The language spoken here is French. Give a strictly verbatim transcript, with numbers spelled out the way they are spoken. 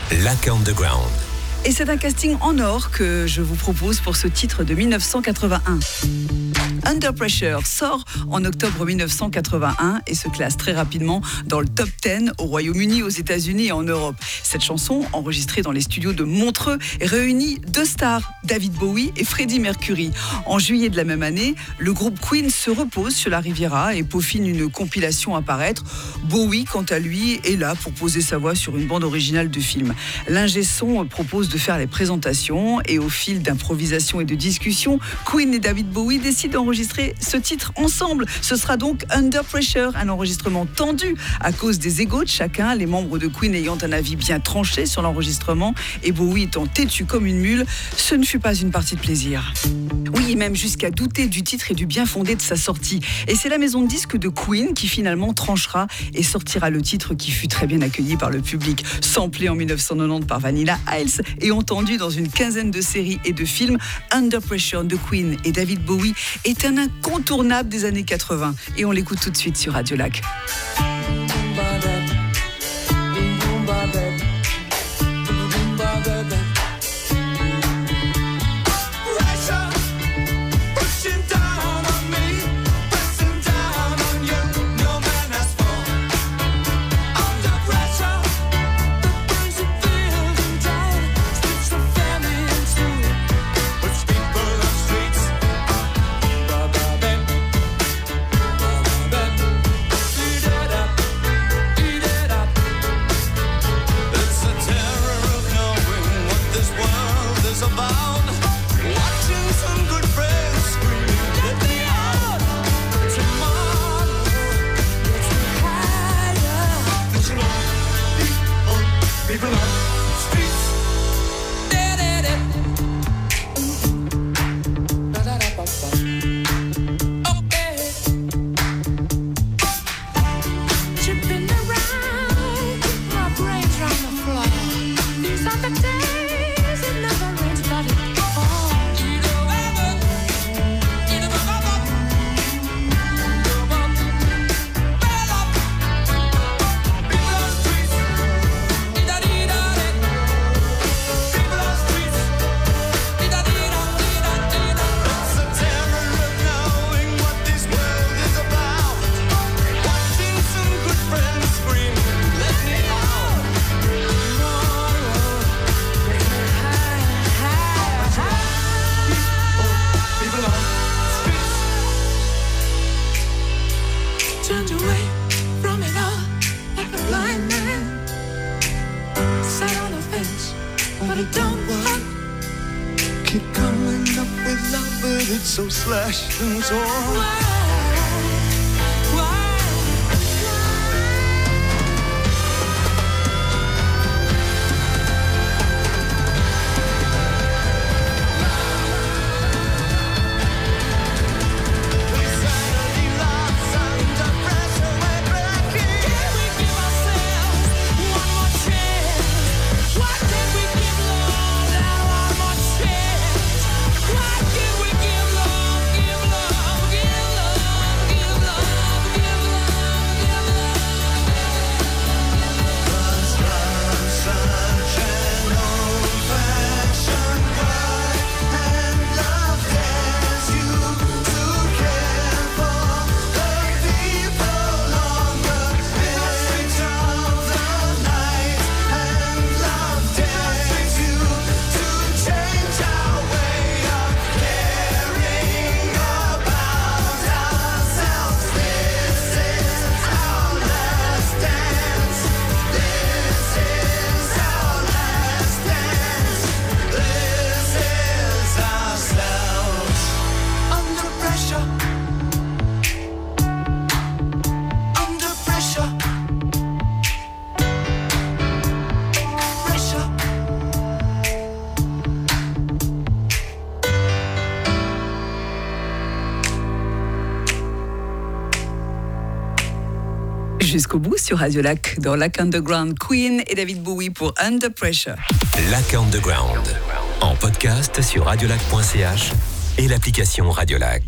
Lac Underground. Et c'est un casting en or que je vous propose pour ce titre de dix-neuf cent quatre-vingt-un. Under Pressure sort en octobre mille neuf cent quatre-vingt-un et se classe très rapidement dans le top dix au Royaume-Uni, aux États-Unis et en Europe. Cette chanson, enregistrée dans les studios de Montreux, réunit deux stars, David Bowie et Freddie Mercury. En juillet de la même année, le groupe Queen se repose sur la Riviera et peaufine une compilation à paraître. Bowie, quant à lui, est là pour poser sa voix sur une bande originale de film. L'ingé son propose de faire les présentations et au fil d'improvisation et de discussion, Queen et David Bowie décident d'enregistrer ce titre ensemble. Ce sera donc Under Pressure, un enregistrement tendu à cause des égos de chacun, les membres de Queen ayant un avis bien tranché sur l'enregistrement et Bowie étant têtu comme une mule. Ce ne fut pas une partie de plaisir. Oui, même jusqu'à douter du titre et du bien fondé de sa sortie. Et c'est la maison de disques de Queen qui finalement tranchera et sortira le titre qui fut très bien accueilli par le public. Samplé en mille neuf cent quatre-vingt-dix par Vanilla Ice et entendu dans une quinzaine de séries et de films, Under Pressure de Queen et David Bowie est un incontournable des années quatre-vingts. Et on l'écoute tout de suite sur Radio Lac. Turned away from it all like a blind man. Sat on the fence, but it don't work. Keep coming up with love, but it's so slashed and torn. Why? Why? Jusqu'au bout sur Radio Lac, dans Lac Underground, Queen et David Bowie pour Under Pressure. Lac Underground, en podcast sur radiolac point c h et l'application Radio Lac.